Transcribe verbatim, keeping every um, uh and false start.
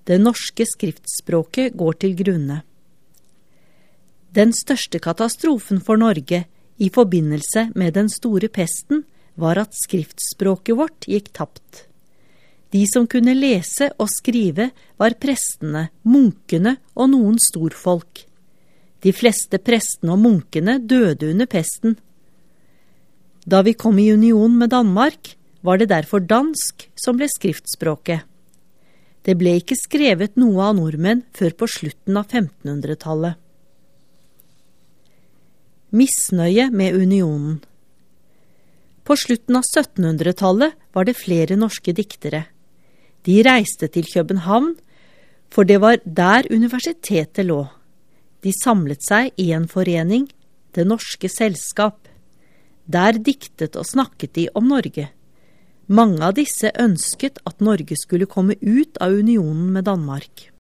Det norske skriftspråket går til grunne. Den største katastrofen for Norge i forbindelse med den store pesten var at skriftspråket vårt gikk tapt. De som kunne lese og skrive var prestene, munkene og noen storfolk. De fleste prestene og munkene døde under pesten. Da vi kom i union med Danmark, var det derfor dansk som ble skriftspråket. Det ble ikke skrevet noe av nordmenn før på slutten av femtenhundretallet. Misnøye med unionen. På slutten av syttenhundretallet var det flere norske diktere. De reiste til København, for det var der universitetet lå. De samlet seg i en forening, Det Norske Selskap. Der diktet og snakket de om Norge. Mange av disse ønsket at Norge skulle komme ut av unionen med Danmark.